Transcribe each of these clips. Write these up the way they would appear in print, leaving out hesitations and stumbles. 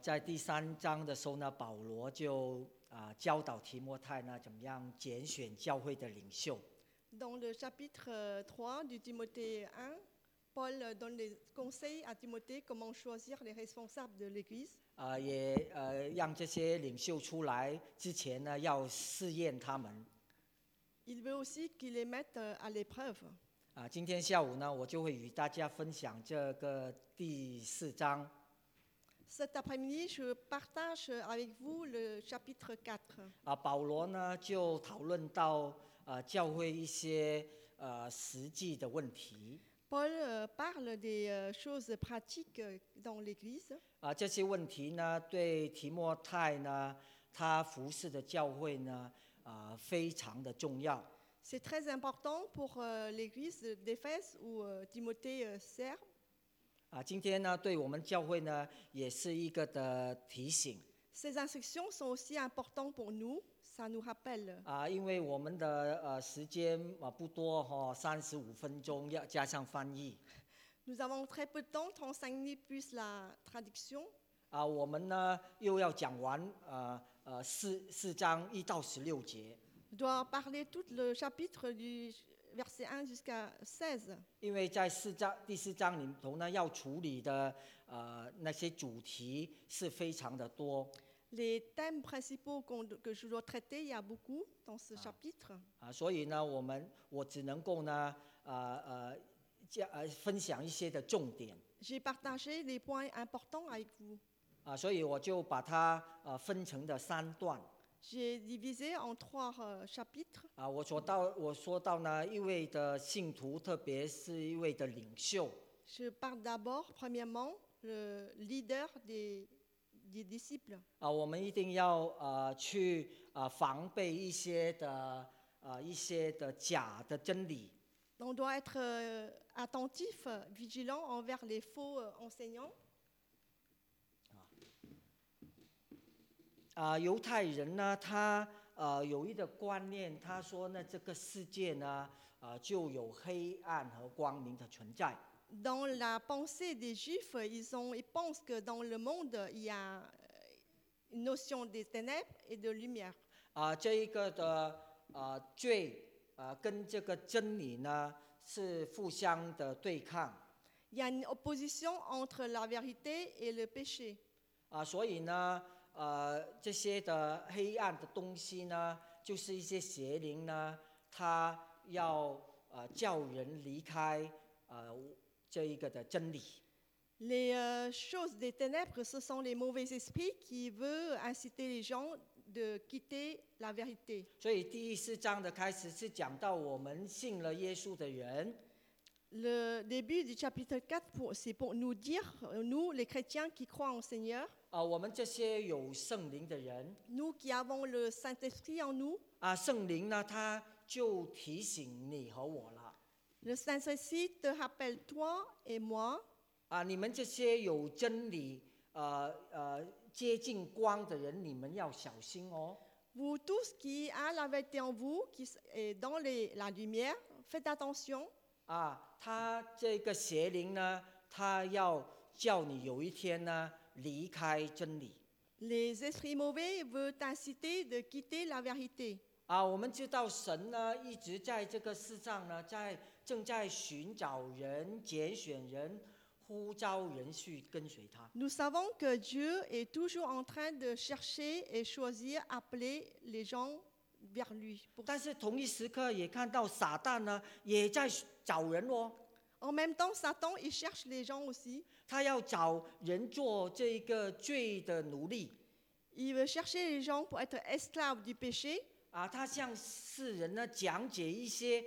在第3章的时候呢，保罗就教导提摩太呢，怎么样拣选教会的领袖。 Dans le chapitre 3 du Timothée 1, Paul donne des conseils à Timothée comment choisir les responsables de l'Église. 也让这些领袖出来之前呢，要试验他们。 Il veut aussi qu'il les mette à l'épreuve. 今天下午呢，我就会与大家分享这个第4章。 Cet après-midi, je partage avec vous le chapitre 4. 保罗呢就讨论到教会一些实际的问题。 Paul parle des choses pratiques dans l'Église. 这些问题呢，对提摩太呢，他服侍的教会呢，非常的重要。 C'est très important pour l'Église d'Éphèse où Timothée sert. 今天呢，对我们教会呢，也是一个的提醒。 Ces instructions sont aussi importantes pour nous, ça nous rappelle. 因为我们的时间不多35分钟，要加上翻译。 Nous avons très peu de temps, 35 minutes plus la traduction. 我们呢又要讲完4章1到16节。 Je dois parler tout le chapitre du verset 1 jusqu'à 16. 因为在第4章里头呢，要处理的那些主题是非常的多。 Les thèmes principaux que je dois traiter, il y a beaucoup dans ce chapitre. 所以呢，我只能够呢分享一些的重点。 J'ai partagé les points importants avec vous. 所以我就把它分成的3段。 J'ai divisé en 3 chapitres. 我说到呢，一位的信徒，特别是一位的领袖。 Je parle d'abord, premièrement, le leader des disciples. 我们一定要去防备一些的假的真理。 On doit être attentif, vigilant envers les faux enseignants. 犹太人呢，他有一个观念，他说呢，这个世界呢，就有黑暗和光明的存在。 Dans la pensée des Juifs, ils pensent que dans le monde, il y a une notion des ténèbres et de lumière. 这一个的罪跟这个真理呢是互相的对抗。 Il y a une opposition entre la vérité et le péché. 所以呢，这些的黑暗的东西呢，就是一些邪灵呢，它要叫人离开这一个的真理。 Les choses des ténèbres, ce sont les mauvais esprits qui veulent inciter les gens de quitter la vérité. 所以第4章的开始是讲到我们信了耶稣的人。 Le début du chapitre 4, c'est pour nous dire, nous les chrétiens qui croient en Seigneur, 我们这些有圣灵的人， nous qui avons le Saint-Esprit en nous, 圣灵呢，他就提醒你和我了。 le Saint-Esprit te rappelle toi et moi. 你们这些有真理接近光的人，你们要小心哦。 Vous tous qui avez la vérité en vous, qui est dans la lumière, faites attention. 他这个邪灵呢，他要叫你有一天呢离开真理。 Les esprits mauvais veulent t'inciter de quitter la vérité. 我们知道神呢一直在这个世上呢，正在寻找人、拣选人、呼召人去跟随他。 Nous savons que Dieu est toujours en train de chercher et choisir, appeler les gens vers lui. 但是同一时刻也看到撒旦呢也在找人哦。 En même temps, Satan, il cherche les gens aussi. 他要找人做这个罪的奴隶。 Il veut chercher les gens pour être esclaves du péché. 他向世人呢讲解一些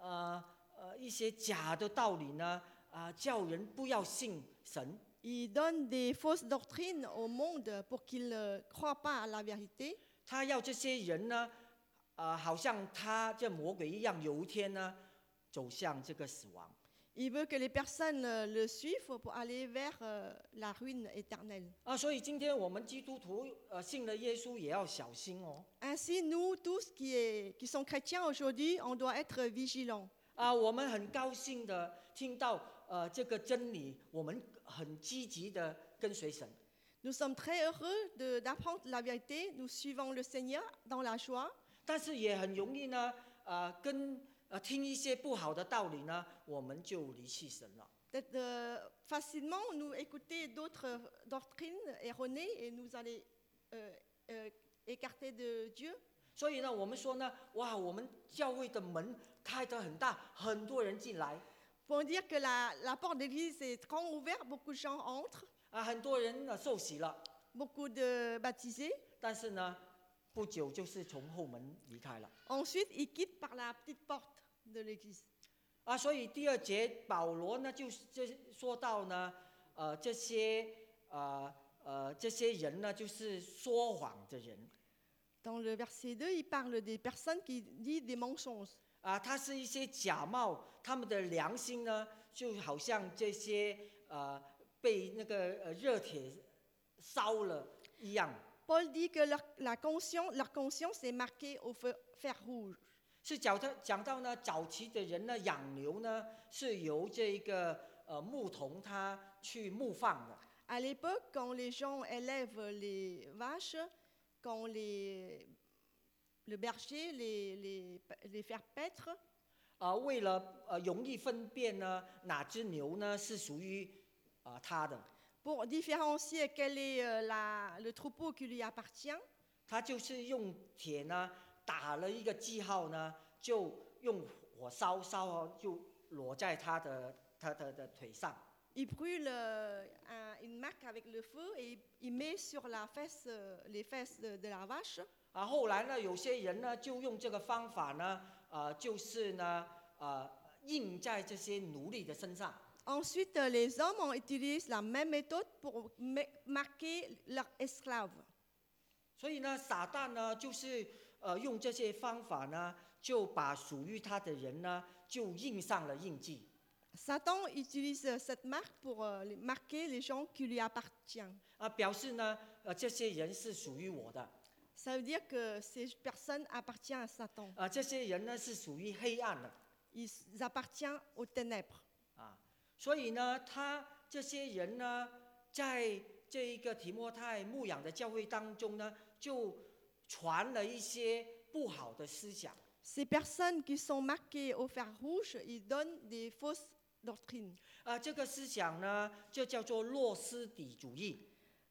假的道理呢，叫人不要信神。 Il donne des fausses doctrines au monde pour qu'ils ne croient pas à la vérité. 他要这些人呢，好像他这魔鬼一样，有一天呢，走向这个死亡。 Il veut que les personnes le suivent pour aller vers la ruine éternelle. 所以今天我们基督徒信了耶稣也要小心哦。 Ainsi, nous tous qui sont chrétiens aujourd'hui, on doit être vigilants. 我们很高兴的听到这个真理，我们很积极的跟随神。 Nous sommes très heureux d'apprendre la vérité. Nous suivons le Seigneur dans la joie. 但是也很容易呢，听一些不好的道理呢，我们就离弃神了。 Facilement, nous écouter d'autres doctrines erronées et nous aller écarter de Dieu. 所以呢，我们说呢，哇，我们教会的门开得很大，很多人进来。 Pour dire que la porte de l'église est grand ouverte, beaucoup de gens entrent. 很多人呢受洗了。 Beaucoup de baptisés. 但是呢，不久就是从后门离开了。 Ensuite, ils quittent par la petite porte de l'église. 所以第2节保罗呢就说到呢，这些人呢就是说谎的人。 Dans le verset 2, il parle des personnes qui disent des mensonges. 他是一些假冒，他们的良心呢就好像这些被那个热铁烧了一样。 Paul dit que leur conscience est marquée au fer rouge. 是讲到呢，早期的人呢养牛呢是由这个牧童他去牧放的。 À l'époque, quand les gens élèvent les vaches, quand le berger les fait paître, 为了容易分辨呢哪只牛呢是属于他的。 Pour différencier quel est le troupeau qui lui appartient, 他就是用铁呢打了一个记号呢，就用火烧就裸在他的腿上。 Il brûle une marque avec le feu et il met sur les fesses de la vache. 后来呢，有些人呢就用这个方法呢，就是呢印在这些奴隶的身上。 Ensuite, les hommes utilisent la même méthode pour marquer leurs esclaves. 所以呢，撒旦呢就是用这些方法呢，就把属于他的人呢就印上了印记。 Satan utilise cette marque pour marquer les gens qui lui appartiennent. 表示呢，这些人是属于我的。 Ça veut dire que ces personnes appartiennent à Satan. 这些人呢是属于黑暗的。 Ils appartiennent aux ténèbres. 所以呢，这些人呢，在这一个提摩太牧养的教会当中呢，就传了一些不好的思想。 Ces personnes qui sont marquées au fer rouge, ils donnent des fausses doctrines. 这个思想呢，就叫做诺斯底主义。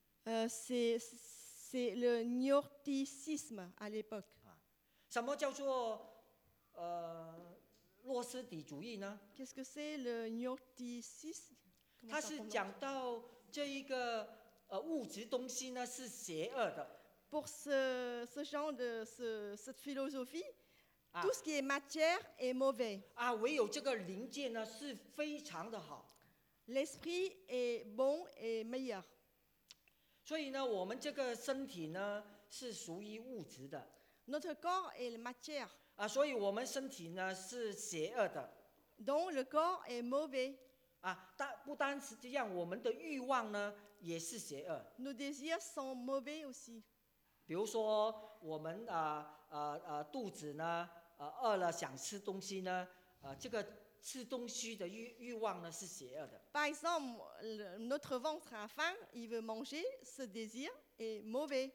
C'est le gnosticisme à l'époque. 什么叫做诺斯底主义呢？ Qu'est-ce que c'est le gnosticisme? 它是讲到这一个物质东西呢是邪恶的。 Pour ce genre cette philosophie, tout ce qui est matière est mauvais. 唯有这个灵界呢是非常的好。 L'esprit est bon et meilleur. 所以呢，我们这个身体呢是属于物质的。 Notre corps est matière. 所以我们身体呢是邪恶的。 Donc le corps est mauvais. 不单是这样，我们的欲望呢也是邪恶。 Nos désirs sont mauvais aussi. 比如说，我们肚子呢饿了想吃东西呢，这个吃东西的欲望呢是邪恶的。 Par exemple, notre ventre a faim, il veut manger, ce désir est mauvais.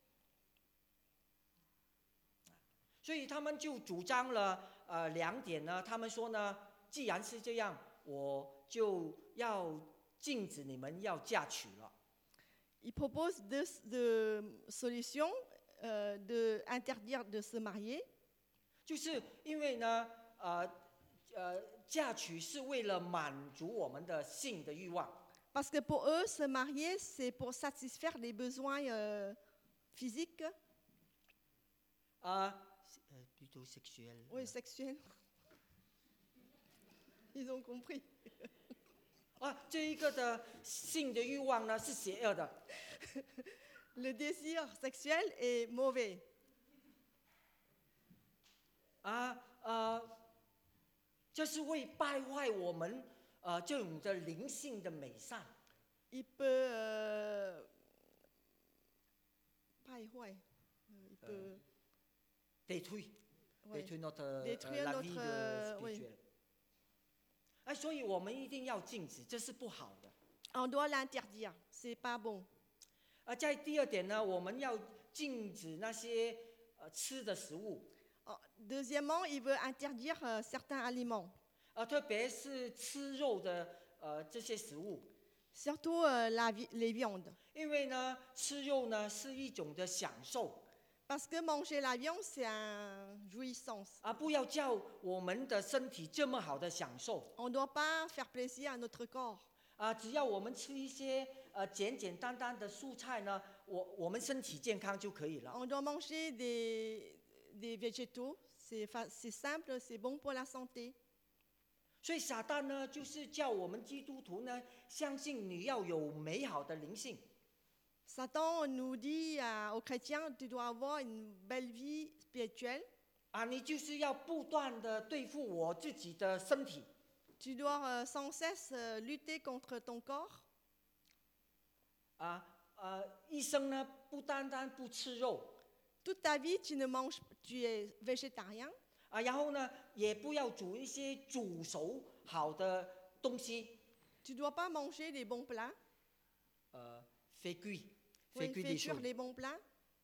所以他们就主张了2点呢，他们说呢，既然是这样，我就要禁止你们要嫁娶了。 Il propose deux solutions d'interdire de se marier. 就是因为呢，嫁娶是为了满足我们的性的欲望。 Parce que pour eux, se marier, c'est pour satisfaire les besoins physiques. Plutôt sexuel. Oui, sexuels. Ils ont compris. 这一个的性的欲望呢是邪恶的。 Le désir sexuel est mauvais. 这是会败坏我们这种的灵性的美善。 Il peut 败坏，il peut détruire notre détruire la vie notre spirituelle。所以我们一定要禁止，这是不好的。 On doit l'interdire, c'est pas bon. 在第二点呢，我们要禁止那些吃的食物， Deuxièmement, il veut interdire certains aliments, 特别是吃肉的这些食物， surtout les viandes. 因为呢，吃肉呢是一种的享受， Parce que manger la viande, c'est une jouissance. 不要叫我们的身体这么好的享受。 On ne doit pas faire plaisir à notre corps. 只要我们吃一些简简单单的蔬菜呢，我们身体健康就可以了。 On doit manger des végétaux, c'est simple, c'est bon pour la santé. 所以撒旦呢，就是叫我们基督徒呢，相信你要有美好的灵性。 Satan nous dit aux chrétiens, tu dois avoir une belle vie spirituelle. 你就是要不断的对付我自己的身体。 Tu dois sans cesse lutter contre ton corps. 一生呢，不单单不吃肉， Toute ta vie, tu es végétarien. 然后呢，也不要煮一些煮熟好的东西。 Tu ne dois pas manger les bons plats. 非贵， Oui, 非贵的 fais 说 cuire les bons plats.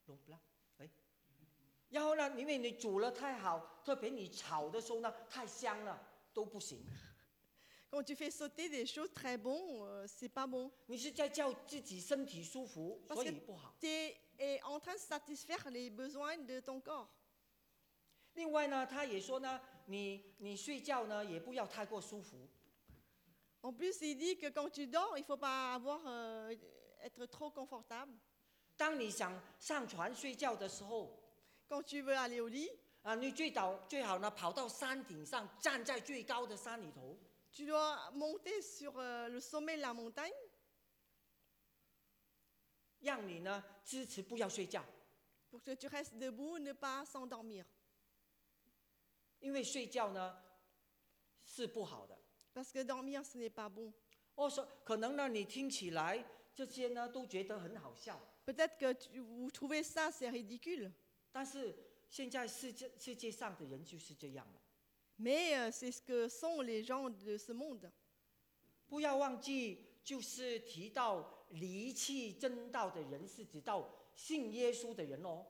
然后呢，因为你煮了太好，特别你炒的时候呢，太香了，都不行。 Quand tu fais sauter des choses très bonnes, c'est pas bon. 你是在叫自己身体舒服， Parce 所 que 以不好。 tu es en train de satisfaire les besoins de ton corps. 另外呢，他也说呢，你睡觉呢也不要太过舒服。 En plus, il dit que quand tu dors, il ne faut pas être trop confortable. 当你想上床睡觉的时候， Quand tu veux aller au lit, 你最好呢跑到山顶上，站在最高的山里头， tu dois monter sur le sommet de la montagne 让你呢支持不要睡觉， pour que tu restes debout, ne pas s'endormir. 因为睡觉呢是不好的。 Parce que dormir, ce n'est pas bon. 可能呢你听起来这些呢都觉得很好笑， Peut-être que vous trouvez ça, c'est ridicule. 但是现在世界上的人就是这样了。 Mais c'est ce que sont les gens de ce monde. 不要忘记，就是提到离弃真道的人，是指到信耶稣的人哦。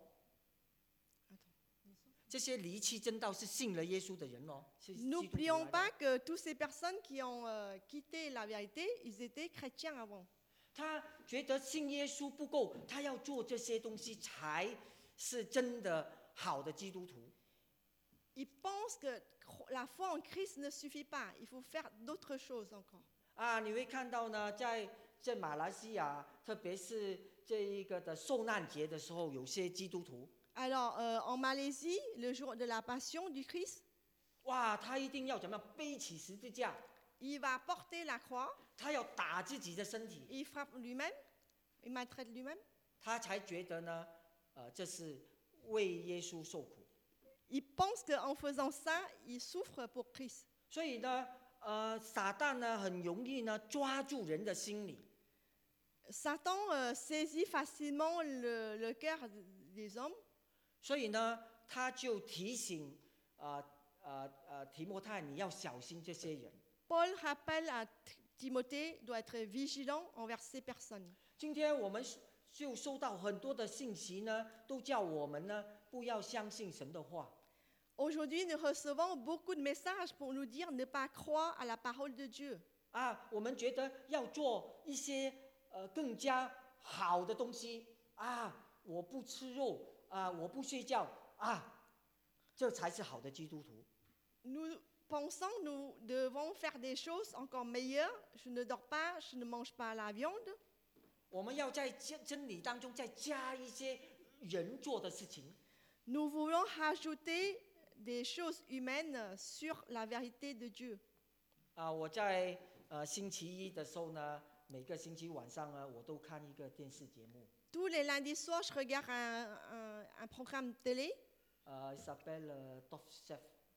这些离弃真道是信了耶稣的人哦。 N'oublions pas que toutes ces personnes qui ont quitté la vérité, ils étaient chrétiens avant. 他觉得信耶稣不够，他要做这些东西才是真的好的基督徒。 Ils pensent que la foi en Christ ne suffit pas. Il faut faire d'autres choses encore. 你会看到呢，在马来西亚，特别是这一个的受难节的时候，有些基督徒， Alors, en Malaisie, le jour de la passion du Christ, 他一定要怎么样背起十字架， il va porter la croix, 他要打自己的身体， il frappe lui-même, il maltraite lui-même. 他才觉得呢，这是为耶稣受苦。 Il pense qu'en faisant ça, il souffre pour Christ. 所以呢，撒旦呢很容易呢抓住人的心理， Satan saisit facilement le cœur des hommes. 所以呢，他就提醒提摩太，你要小心这些人。 Paul rappelle à Timothée doit être vigilant envers ces personnes. 今天我们就收到很多的信息呢，都叫我们呢不要相信神的话。 Aujourd'hui, nous recevons beaucoup de messages pour nous dire ne pas croire à la parole de Dieu. 我们觉得要做一些更加好的东西我不吃肉我不睡觉这才是好的基督徒。 Nous pensons nous devons faire des choses encore meilleures. Je ne dors pas, je ne mange pas la viande. 我们要在真理当中再加一些人做的事情。 Nous voulons rajouter des choses humaines sur la vérité de Dieu. 我在星期一的时候呢，每个星期晚上呢，我都看一个电视节目。 Tous les lundis soirs, je regarde un programme télé. Il s'appelle Top Chef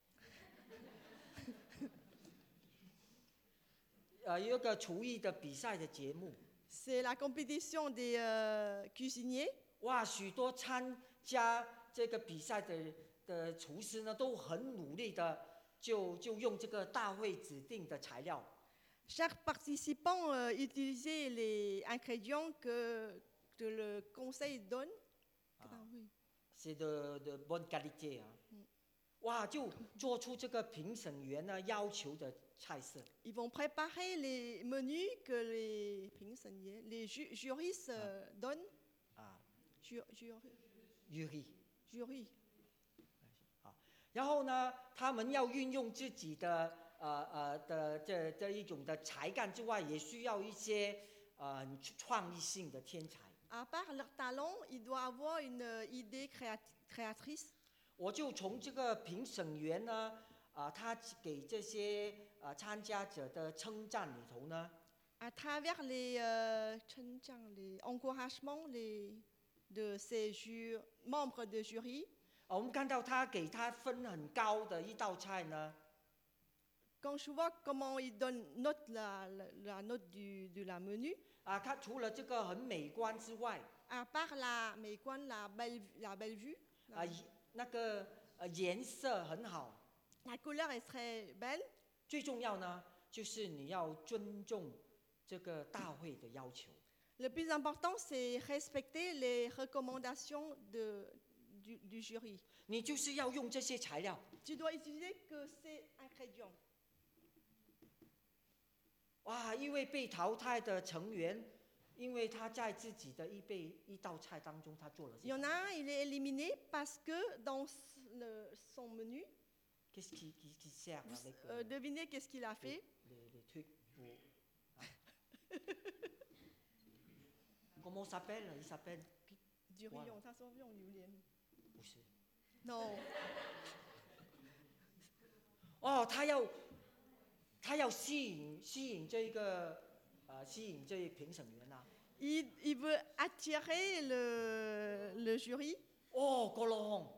有一个厨艺的比赛的节目。 C'est la compétition des cuisiniers. 许多参加这个比赛的厨师呢，都很努力的，就用这个大会指定的材料。 Chaque participant utilisait les ingrédients que que le conseil donne, oui. C'est de bonne qualité啊。哇，就做出这个评审员呢要求的菜色。 Ils vont préparer les menus que les juristes donnent. 啊 Jury. 好，然后呢，他们要运用自己的这一种的才干之外，也需要一些创意性的天才。 À part leur talent, il doit avoir une idée créatrice. 我就从这个评审员呢，他给这些参加者的称赞里头呢， À travers les encouragements de ces membres de jury, 我们看到他给他分很高的一道菜呢， quand je vois comment ils donnent la note de la menu, 他除了这个很美观之外， à part la belle vue, 那个颜色很好， la couleur est très belle. 最重要呢，就是你要尊重这个大会的要求。 Le plus important, c'est respecter les recommandations du jury. 你就是要用这些材料。 Tu dois utiliser que ces ingrédients. 哇，一位被淘汰的成员，因为他在自己的一道菜当中，他做了。 Il y en a un, il est éliminé parce que dans son menu. Qu'est-ce qui sert avec Devinez qu'est-ce qu'il a fait. les trucs pour, Comment s'appelle? Il s'appelle du rion, 他说用榴莲。 不是。 Non. 哦，他要吸引这个评审员啊。 Il veut attirer le jury. 哦，咕噜轰，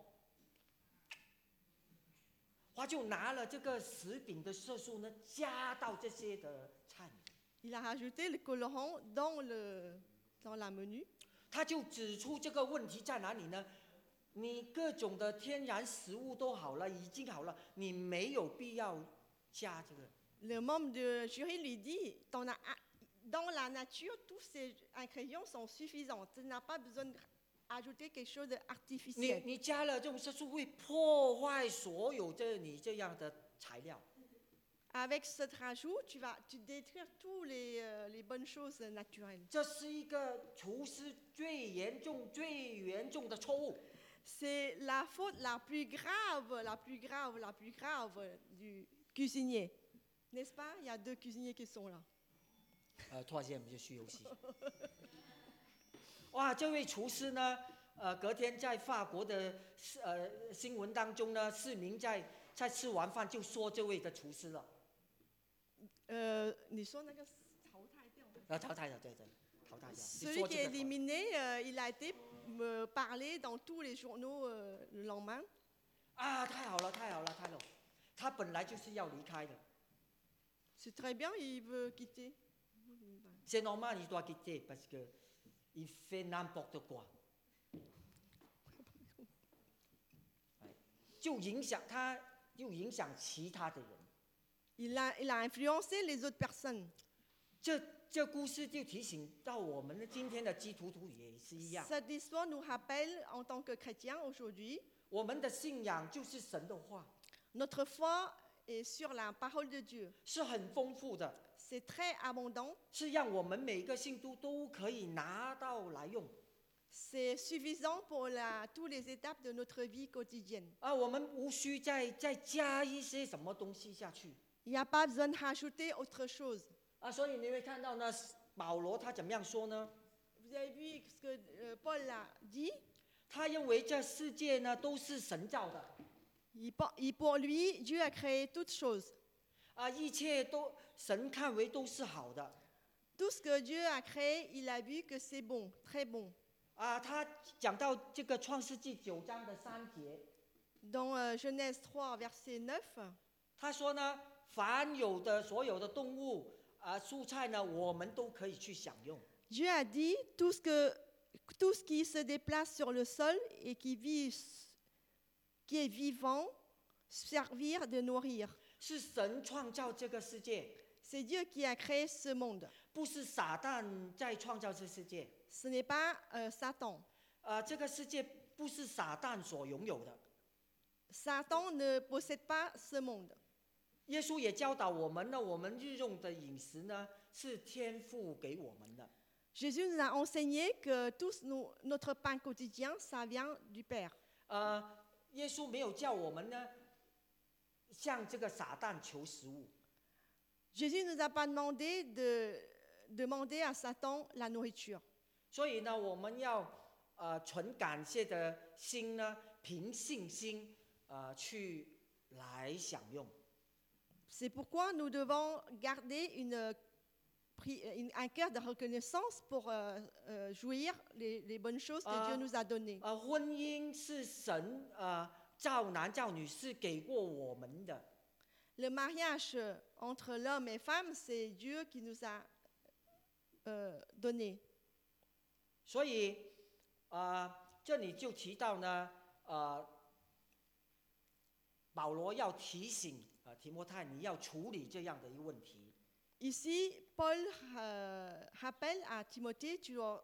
他就拿了这个食饼的色素呢，加到这些的菜里。 Il a rajouté le colorant dans la menu. 他就指出这个问题在哪里呢？你各种的天然食物都好了，已经好了，你没有必要加这个。 Le membre du jury lui dit, dans la nature, tous ces ingrédients sont suffisants. Tu n'as pas besoin d'ajouter quelque chose d'artificiel. 你加了这种色素会破坏所有你这样的材料。 Avec ce rajout, tu détruis toutes les bonnes choses naturelles. 这是一个厨师最严重的错误。 C'est la faute la plus grave du cuisinier. N'est-ce pas? Il y a 2 cuisiniers qui sont là. Troisième，就需游戏。哇，这位厨师呢，隔天在法国的新闻当中呢，市民在吃完饭就说这位的厨师了。 你说那个淘汰掉？ 淘汰了，对，淘汰掉。 Celui qui est éliminé, il a été parlé dans tous les journaux le lendemain. 啊，太好了！他本来就是要离开的。 C'est très bien, il veut quitter. C'est normal, il doit quitter parce que il fait n'importe quoi. 就影响其他的人。 Il a influencé les autres personnes. 这故事就提醒到我们今天的基督徒也是一样。 Cette histoire nous rappelle, en tant que chrétiens aujourd'hui, 我们的信仰就是神的话， notre foi est sur la parole de Dieu. 是很丰富的， C'est très abondant. 是让我们每个信徒都可以拿到来用。 C'est suffisant pour toutes les étapes de notre vie quotidienne. 我们无需再加一些什么东西下去。 Il n'y a pas besoin d'ajouter autre chose. 所以你会看到呢，保罗他怎么样说呢？ Vous avez vu ce que Paul a dit? 他认为这世界呢都是神造的。 Pour lui, Dieu a créé toutes choses. 一切都神看为都是好的。 Tout ce que Dieu a créé, il a vu que c'est bon, très bon. 他讲到这个创世纪9章的3节， Dans Genèse 3, verset 9, 他说呢，凡有的所有的动物蔬菜呢，我们都可以去享用。 Dieu a dit tout ce qui se déplace sur le sol et qui est vivant, servir de nourrir. 是神创造这个世界， C'est Dieu qui a créé ce monde. 不是撒旦在创造这世界， Ce n'est pas Satan. 这个世界不是撒旦所拥有的。 Satan ne possède pas ce monde. 耶稣也教导我们呢，我们日用的饮食呢是天父给我们的。 Jésus nous a enseigné que notre pain quotidien, ça vient du Père. 耶稣没有叫我们呢向这个撒旦求食物。 Jésus ne nous a pas demandé de demander à Satan la nourriture. 所以呢，我们要存感谢的心呢，凭信心去来享用。 C'est pourquoi nous devons garder un cœur de reconnaissance pour jouir les bonnes choses que Dieu nous a données. 婚姻是神造男造女是给过我们的。 Le mariage entre l'homme et femme, c'est Dieu qui nous a donné. 所以这里就提到呢，保羅要提醒提摩太，你要处理这样的一个问题。 Ici, Paul rappelle à Timothée, tu dois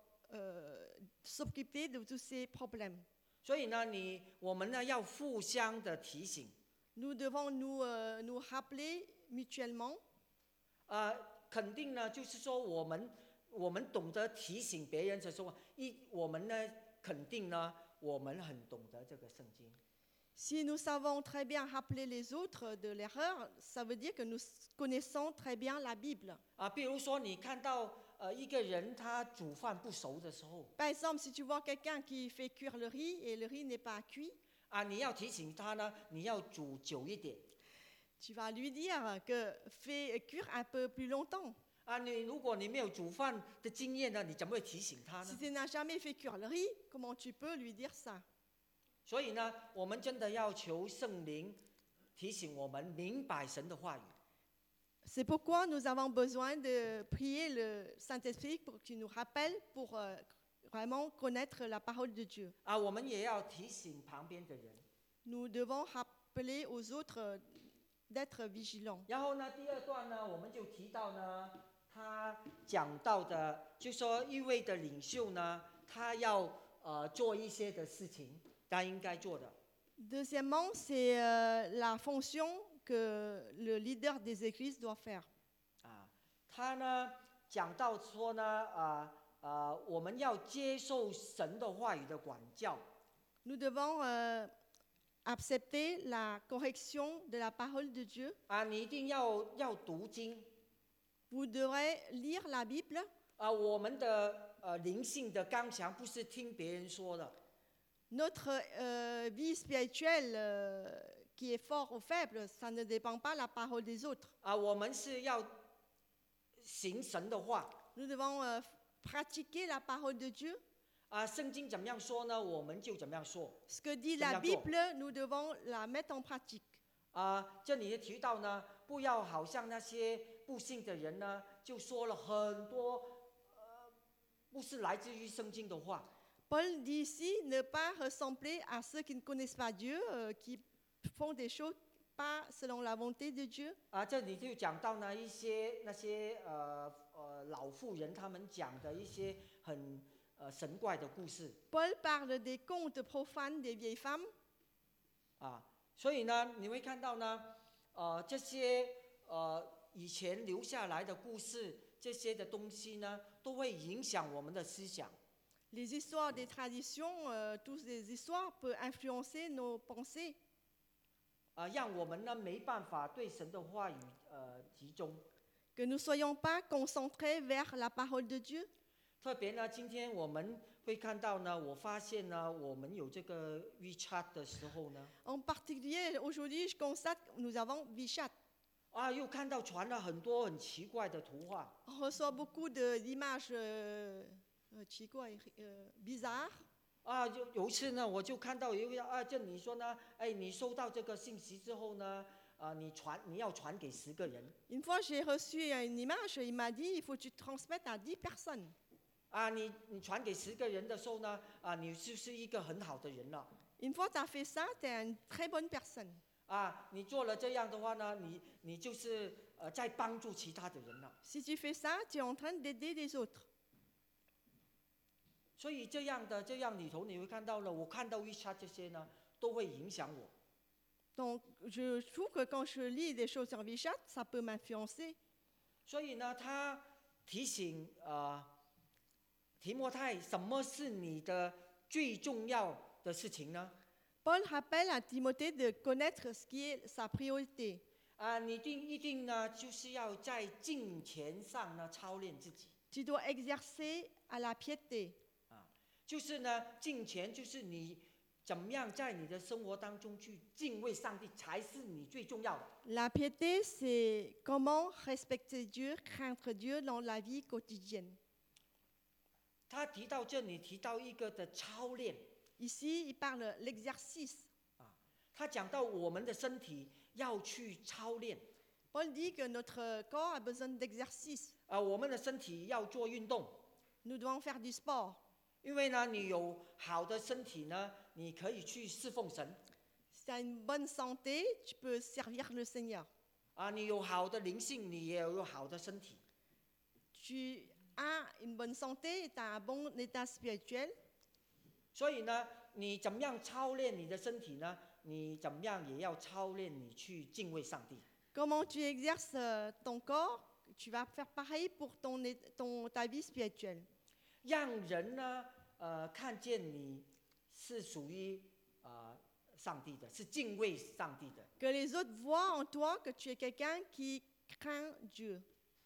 s'occuper de tous ces problèmes. 所以呢，我们呢要互相的提醒。 Nous devons nous rappeler mutuellement. 肯定呢，就是说我们懂得提醒别人的时候，我们呢肯定呢，我们很懂得这个圣经。 Si nous savons très bien rappeler les autres de l'erreur, ça veut dire que nous connaissons très bien la Bible. 比如说你看到一个人他煮饭不熟的时候， Par exemple, si tu vois quelqu'un qui fait cuire le riz et le riz n'est pas cuit, 你要提醒他呢，你要煮久一点。 tu vas lui dire que fais cuire un peu plus longtemps. 如果你没有煮饭的经验呢，你怎么会提醒他 Si 呢？ tu n'as jamais fait cuire le riz, comment tu peux lui dire ça? 所以呢，我们真的要求圣灵提醒我们明白神的话语。 C'est pourquoi nous avons besoin de prier le Saint-Esprit pour qu'il nous rappelle, pour vraiment connaître la parole de Dieu. 我们也要提醒旁边的人。 Nous devons rappeler aux autres d'être vigilants. 然后呢，第二段呢，我们就提到呢，他讲到的，就说一位的领袖呢，他要做一些的事情，他应该做的。 Deuxièmement, c'est la fonction que le leader des églises doit faire. 他呢讲到说呢，我们要接受神的话语的管教。 Nous devons accepter la correction de la parole de Dieu. 你一定要读经。 Vous devrez lire la Bible. 我们的灵性的刚强不是听别人说的。 Notre vie spirituelle qui est fort ou faible, ça ne dépend pas de la parole des autres. 我们是要行神的话。 Nous devons pratiquer la parole de Dieu. 圣经怎么样说呢，我们就怎么样说。 Ce que dit la Bible, nous devons la mettre en pratique. 这里提到呢，不要好像那些不信的人呢，就说了很多不是来自于圣经的话。 Paul dit ici ne pas ressembler à ceux qui ne connaissent pas Dieu, qui font des choses pas selon la volonté de Dieu. 这里就讲到呢那些老妇人他们讲的一些很神怪的故事。 Paul parle des contes profanes des vieilles femmes. 所以呢，你会看到呢，这些以前留下来的故事，这些的东西呢，都会影响我们的思想。 Les histoires des traditions, toutes ces histoires peuvent influencer nos pensées. 让我们呢没办法对神的话语集中。 Que nous ne soyons pas concentrés vers la parole de Dieu. 特别呢，今天我们会看到呢，我发现呢，我们有这个 WeChat 的时候呢， En particulier, aujourd'hui, je constate que nous avons WeChat. 又看到传了很多很奇怪的图画。 On reçoit beaucoup d'images bizarres. 有一次呢，我就看到有一个这你说呢，你收到这个信息之后呢，你要传给10个人。 Une fois, j'ai reçu une image, il m'a dit il faut que tu transmettes à 10 personnes. 你传给10个人的时候呢，你就是一个很好的人了。 Une fois que tu as fait ça, tu es une très bonne personne. 你做了这样的话呢，你就是在帮助其他的人了。 Si tu fais ça, tu es en train d'aider les autres. 所以这样里头，你会看到了，我看到WeChat这些呢，都会影响我。 Donc, je trouve que quand je lis des choses sur WeChat, ça peut m'influencer. 所以呢，他提醒提摩太，什么是你的最重要的事情呢？ Paul rappelle à Timothée de connaître ce qui est sa priorité. 你一定呢，就是要在敬虔上呢操练自己。 Tu dois exercer à la piété. 就是呢，敬虔就是你怎么样在你的生活当中去敬畏上帝，才是你最重要的。 La piété, c'est comment respecter Dieu, craindre Dieu dans la vie quotidienne. 他提到这里提到一个的操练， Ici, il parle de l'exercice. 他讲到我们的身体要去操练， Paul dit que notre corps a besoin d'exercice. 我们的身体要做运动， Nous devons faire du sport. 因为呢，你有好的身体呢，你可以去侍奉神。 Si tu as une bonne santé, tu peux servir le Seigneur. 你有好的灵性，你也有好的身体。 Tu as une bonne santé, tu as un bon état spirituel. 所以呢，你怎么样操练你的身体呢？你怎么样也要操练你去敬畏上帝。 Comment tu exerces ton corps, tu vas faire pareil pour ta vie spirituelle. 让人呢，看见你是属于上帝的，是敬畏上帝的。 Que les autres voient en toi que tu es quelqu'un qui craint Dieu.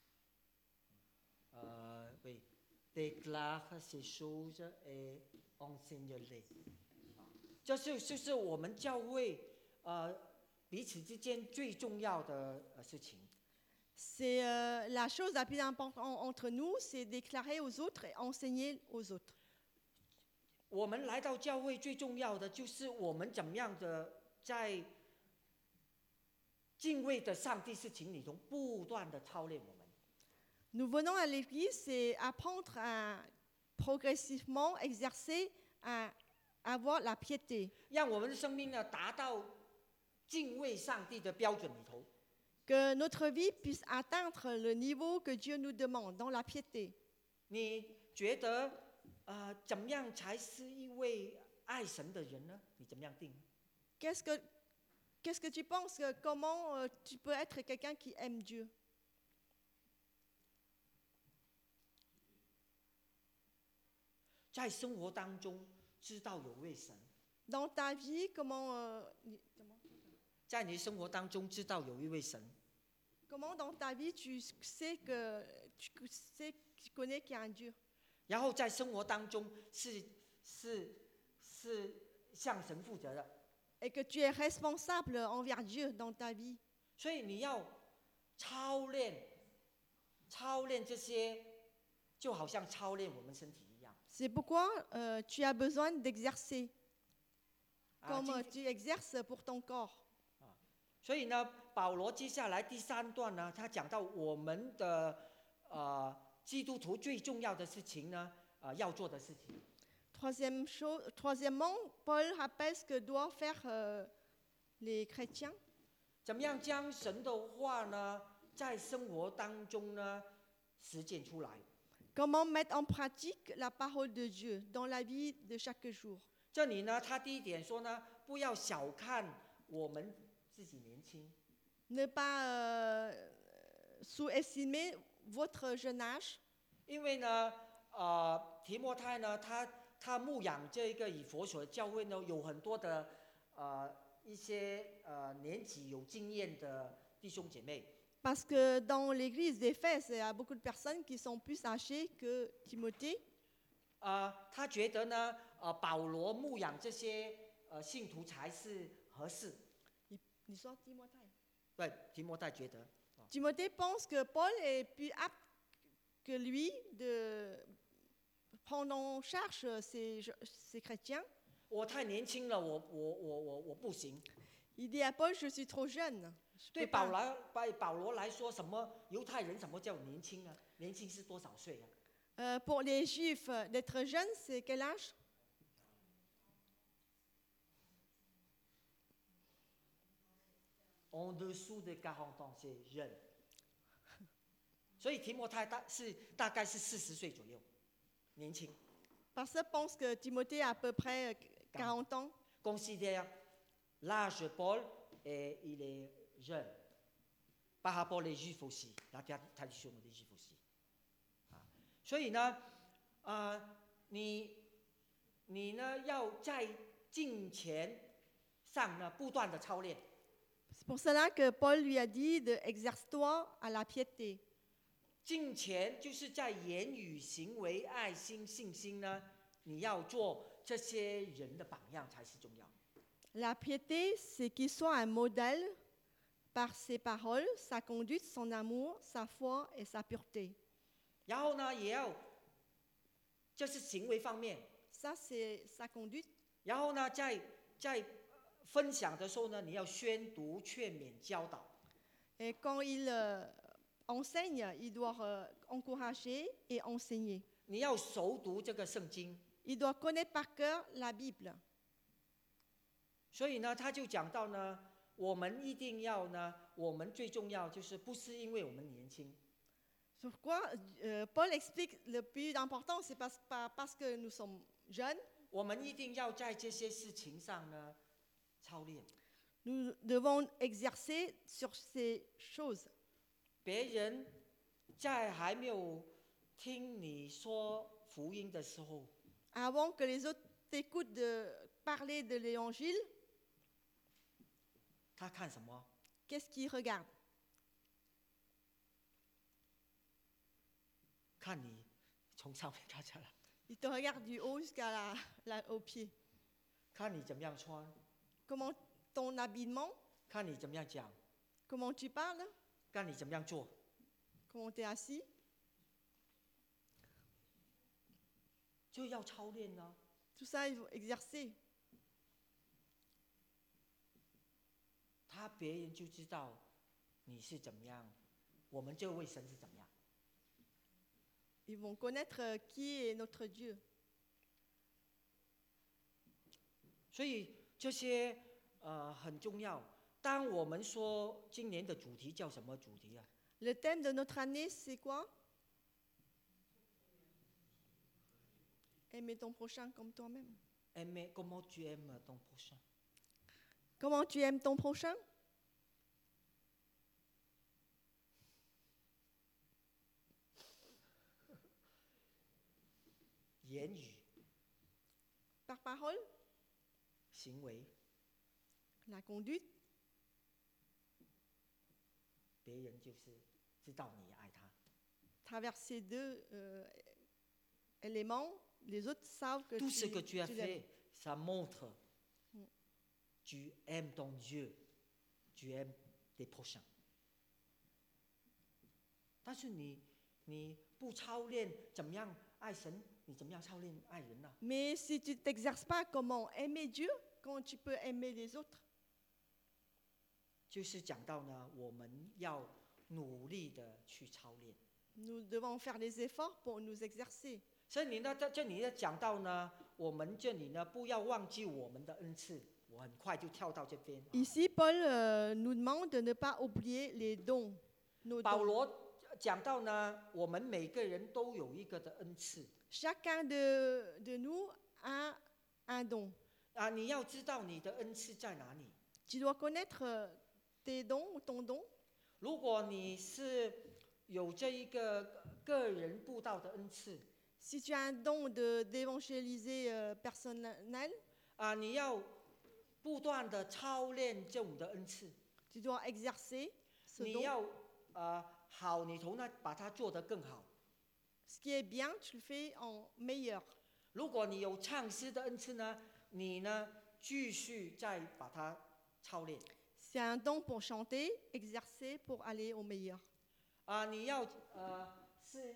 Oui, déclare ces choses et enseigne-les。就是我们教会彼此之间最重要的事情。 C'est la chose la plus importante entre nous, c'est déclarer aux autres et enseigner aux autres. 我们来到教会最重要的就是我们怎么样的在敬畏的上帝事情里头不断的操练我们。 Nous venons à l'église, c'est apprendre à progressivement exercer, à avoir la piété. 让我们的生命呢达到敬畏上帝的标准里头。 Que notre vie puisse atteindre le niveau que Dieu nous demande dans la piété. 你觉得怎么样才是一位爱神的人呢？你怎么样定？ Qu'est-ce que tu penses, comment tu peux être quelqu'un qui aime Dieu? 在生活当中知道有位神， Dans ta vie, comment 在你生活当中知道有一位神， dans ta vie tu connais qu'il y a un Dieu? 然后在生活当中是向神负责的。 Et que tu es responsable envers Dieu dans ta vie. 所以你要操练这些，就好像操练我们身体一样。 C'est pourquoi tu as besoin d'exercer, 今 comme tu exerces pour ton corps. 所以呢，保罗接下来第3段呢，他讲到我们的基督徒最重要的事情呢，要做的事情。 Troisièmement, Paul rappelle ce que doivent faire les chrétiens. 怎么样将神的话呢，在生活当中呢实践出来？ Comment mettre en pratique la parole de Dieu dans la vie de chaque jour. 这里呢，他第一点说呢，不要小看我们自己年轻， Ne pas sous-estimer votre jeune âge. 因为呢，提摩太呢，他牧养这个以弗所的教会呢，有很多的一些年纪有经验的弟兄姐妹。 Parce que dans l'église d'Éphèse, il y a beaucoup de personnes qui sont plus âgées que Timothée. 他觉得呢，保羅牧養這些信徒才是合適。 你說提摩太？ 對，提摩太覺得。 Timothée pense que Paul est plus apte que lui de prendre en charge ces chrétiens. 我太年輕了，我不行。 Il dit à Paul, je suis trop jeune. 對保羅來說，什麼猶太人什麼叫年輕啊？年輕是多少歲啊？ Pour les Juifs, d'être jeune, c'est quel âge? En dessous de 40 ans, c'est jeune. 所以提摩太大概是40岁左右，年轻。 Parce que je pense que Timothée a à peu près 40 ans. Considère l'âge de Paul et il est jeune par rapport aux Juifs aussi, la tradition des Juifs aussi. 所以呢，你呢要在敬虔上呢不断的操练。 C'est pour cela que Paul lui a dit de exerce-toi à la piété. 敬虔就是在言语、行为、爱心、信心呢，你要做这些人的榜样才是重要。 La piété, c'est qu'il soit un modèle par ses paroles, sa conduite, son amour, sa foi et sa pureté. 然后呢，也要，这是行为方面。 Ça, c'est sa conduite. 然后呢，在分享的时候呢，你要宣读、劝勉、教导。 Et quand il enseigne, il doit encourager et enseigner. 你要熟读这个圣经。 Il doit connaître par cœur la Bible. 所以呢，他就讲到呢，我们一定要呢，我们最重要就是不是因为我们年轻。 Pourquoi Paul explique le plus important, c'est parce que nous sommes jeunes. 我们一定要在这些事情上呢操练。 Nous devons exercer sur ces choses. 别人在还没有听你说福音的时候， Avant que les autres t'écoutent parler de l'évangile, 他看什么？ qu'est-ce qu'ils regardent? 看你从上面看下来， Ils te regardent du haut jusqu'à au pied. 看你怎么样穿， Comment ton habillement, 看你怎么样讲， comment tu parles, 看你怎么样做。 comment tu es assis. 就要操练呢。 Tout ça, il faut exercer. 别人就知道你是怎么样，我们这位神是怎么样。 Ils vont connaître qui est notre Dieu. 所以这些很重要。当我们说今年的主题叫什么主题啊？ Le thème de notre année, c'est quoi? Aimer ton prochain comme toi-même. Aimer, comment tu aimes ton prochain? Comment tu aimes ton prochain? 言语、 Par parole, 行为， la conduite. 别人就是知道你爱他。 Travers ces deux éléments, les autres savent que Tout ce que tu as tu l'aimes. fait, ça montre tu aimes ton Dieu, tu aimes tes prochains. 但是你不操练怎么样爱神，你怎么样操练爱人呢、 Mais si tu ne t'exerces pas comment aimer Dieu, comment tu peux aimer les autres? 就是讲到呢，我们要努力的去操练。 Nous devons faire des efforts pour nous exercer. 所以你呢，在这里呢讲到呢，我们这里呢不要忘记我们的恩赐。我很快就跳到这边。 Ici, Paul nous demande de ne pas oublier les dons. Nos 保 dons. 罗讲到呢，我们每个人都有一个的恩赐 Chacun de nous a un don. 啊，你要知道你的恩赐在哪里。 Tu dois connaître tes dons ou ton don. 如果你是有这一个个人布道的恩赐 Si tu as un don d'évangéliser personnel, 啊，你要不断的操练这种的恩赐， tu dois exercer ce 你 don. 要好，你从那把它做得更好。 Ce qui est bien, tu le fais en meilleur. 如果你有唱诗的恩赐呢，你呢继续再把它操练。 C'est un don pour chanter, exercer pour aller au meilleur. 啊，你要是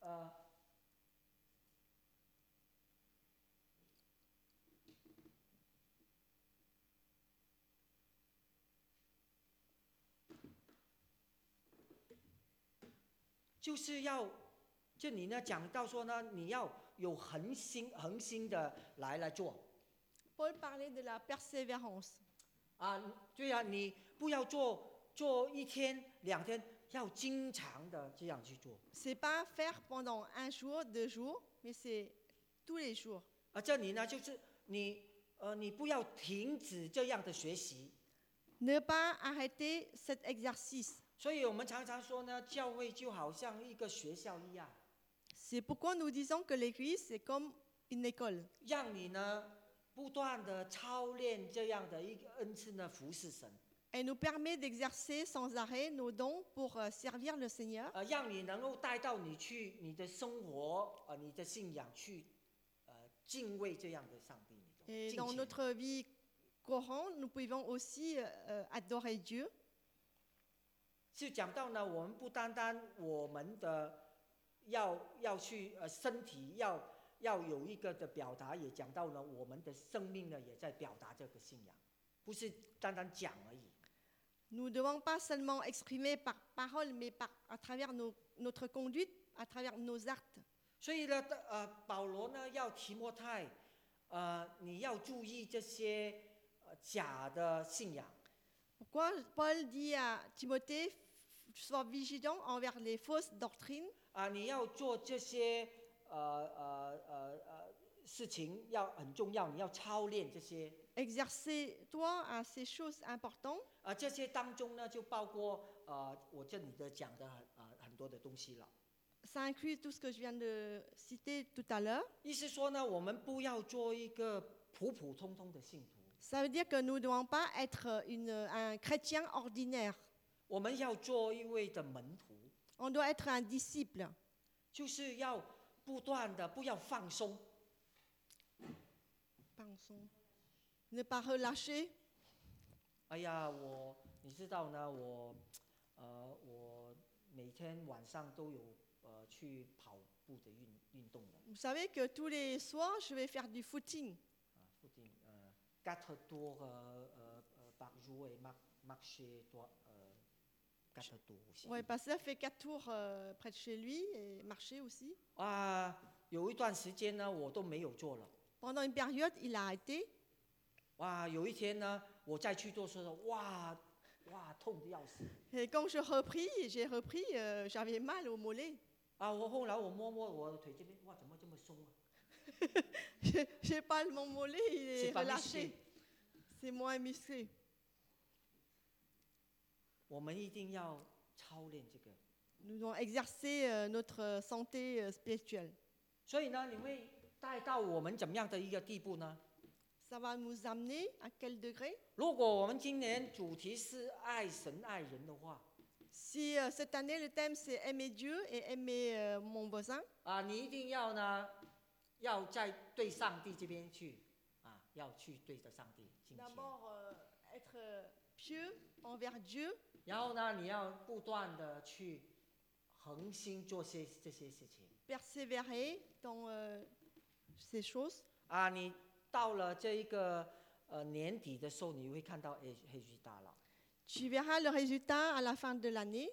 就是要，就你呢讲到说呢，你要有恒心的来做。 Paul parlait de la persévérance. 啊，对啊，你不要做一天两天， 要经常的这样去做。 C'est pas faire pendant un jour, 2 jours, mais c'est tous les jours. 这里呢，就是你不要停止这样的学习。 Ne pas arrêter cet exercice. 所以我们常常说呢，教会就好像一个学校一样， C'est pourquoi nous disons que l'Église, c'est comme une école. 让你呢不断的操练这样的一个恩赐呢，服侍神。 Elle nous permet d'exercer sans arrêt nos dons pour servir le Seigneur. 让你能够带到你的生活，你的信仰去，敬畏这样的上帝。 Et dans notre vie courante, nous pouvons aussi adorer Dieu. 就讲到呢，我们不单单我们的要去身体要有一个的表达，也讲到呢，我们的生命呢也在表达这个信仰，不是单单讲而已。 Nous ne devons pas seulement exprimer par parole, mais à travers notre conduite, à travers nos actes. 所以呢，保罗呢要提摩太，你要注意这些假的信仰。 Pourquoi Paul dit à Timothée, sois vigilant envers les fausses doctrines. 你要做这些事情很重要，你要操练这些。 Exercez-toi à ces choses importantes. 这些当中呢，就包括我这里的讲的很多的东西了。 Ça inclut tout ce que je viens de citer tout à l'heure. 意思说呢，我们不要做一个普普通通的信徒。 Ça veut dire que nous ne devons pas être un chrétien ordinaire. 我们要做一位的门徒。 On doit être un disciple. 就是要不断的不要放松。 Ne pas relâcher. 哎呀，你知道呢，我每天晚上都有去跑步的运动的。 Vous savez que tous les soirs, je vais faire du footing. footing 4 tours par jour et marcher 4 tours aussi. Oui, parce que ça fait 4 tours près de chez lui et marcher aussi. 有一段时间呢，我都没有做了。 Pendant une période, il a arrêté. 有一天呢，我再去做的时候，痛得要死。 Et quand j'ai repris, j'avais mal au mollet. 我后来我摸我的腿这边，怎么这么松啊？ J'ai pas mon mollet, il est relâché. C'est moins musclé. 我们一定要操练这个。 Nous devons exercer notre santé spirituelle. 所以呢，你会带到我们怎么样的一个地步呢？ Ça va nous amener à quel degré? 如果我们今年主题是爱神爱人的话， Si cette année le thème c'est aimer Dieu et aimer mon voisin, 你一定要呢，要在对上帝这边去，要去对着上帝敬虔。 d'abord être pieux envers Dieu. 然后呢，你要不断的去恒心做这些事情。 Persévérer dans ces choses. 你到了这一个年底的时候，你会看到黑巨大了。 Tu verras le résultat à la fin de l'année.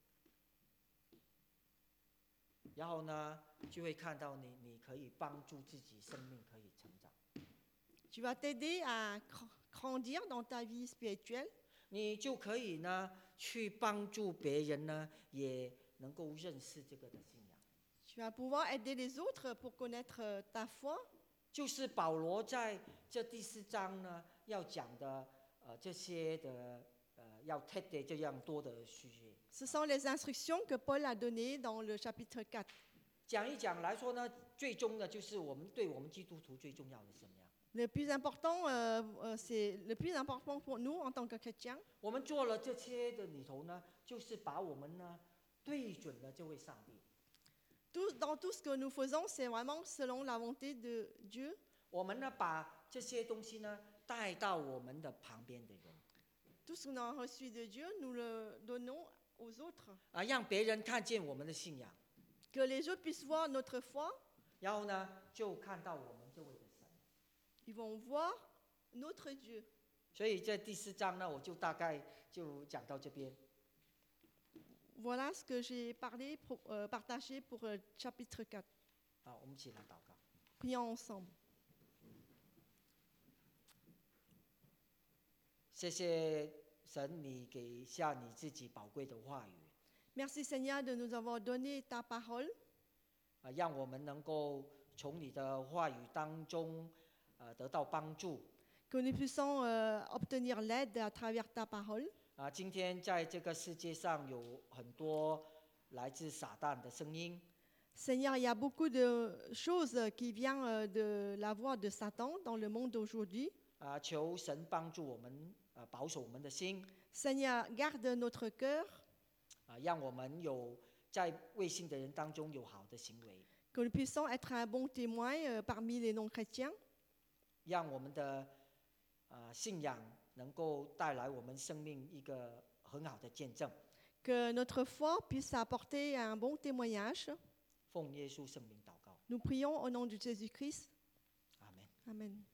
然后呢，就会看到你可以帮助自己生命可以成长。 Tu vas t'aider à grandir dans ta vie spirituelle. 你就可以呢去帮助别人呢，也能够认识这个的信仰。 Tu vas pouvoir aider les autres pour connaître ta foi. 就是保罗在这第4章呢要讲的这些的要 take 的这样多的序列。 Ce sont les instructions que Paul a données dans le chapitre 4. 讲一讲来说呢，最终呢就是我们基督徒最重要的是什么样？ Le plus important, c'est le plus important pour nous en tant que chrétiens. 我们做了这些的里头呢，就是把我们呢对准了这位上帝。 Dans tout ce que nous faisons, c'est vraiment selon la volonté de Dieu. 我们呢把这些东西呢带到我们的旁边的人。 Tout ce qu'on a reçu de Dieu, nous le donnons aux autres. 让别人看见我们的信仰。 Que les autres puissent voir notre foi. 然后呢，就看到我们这位的神。 Ils vont voir notre Dieu. 所以这第4章呢，我就大概就讲到这边。 Voilà ce que j'ai partagé pour le chapitre 4. 好，我们一起来祷告。 Prions ensemble. 谢谢神，你给下你自己宝贵的话语。 Merci Seigneur de nous avoir donné ta parole, 让我们能够从你的话语当中得到帮助。 que nous puissions obtenir l'aide à travers ta parole. 今天在这个世界上有很多来自撒旦的声音， Seigneur, il y a beaucoup de choses qui viennent de la voix de Satan dans le monde d'aujourd'hui. 求神帮助我们保守我们的心， Seigneur, garde notre cœur, 让我们有在未信的人当中有好的行为， que nous puissions être un bon témoin parmi les non-chrétiens, 让我们的信仰能够带来我们生命一个很好的见证。 que notre foi puisse apporter un bon témoignage. 奉耶稣圣名祷告， Nous prions au nom de Jésus-Christ. 阿门。 Amen.